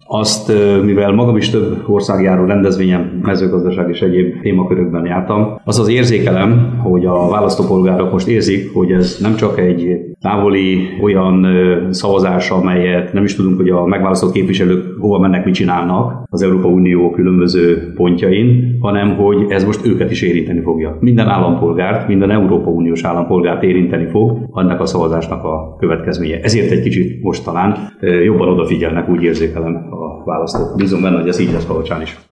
Azt, mivel magam is több országjáró rendezvényen, mezőgazdaság és egyéb témakörökben jártam, az érzékelem, hogy a választópolgárok most érzik, hogy ez nem csak egy távoli olyan szavazás, amelyet nem is tudunk, hogy a megválasztott képviselők hova mennek, mit csinálnak az Európai Unió különböző pontjain, hanem hogy ez most őket is érinteni fogja. Minden állampolgárt, minden Európai Uniós állampolgárt érinteni fog annak a szavazásnak a következménye. Ezért egy kicsit most talán jobban odafigyelnek, úgy érzékelem a választók. Bízom benne, hogy ez így lesz Palocsán is.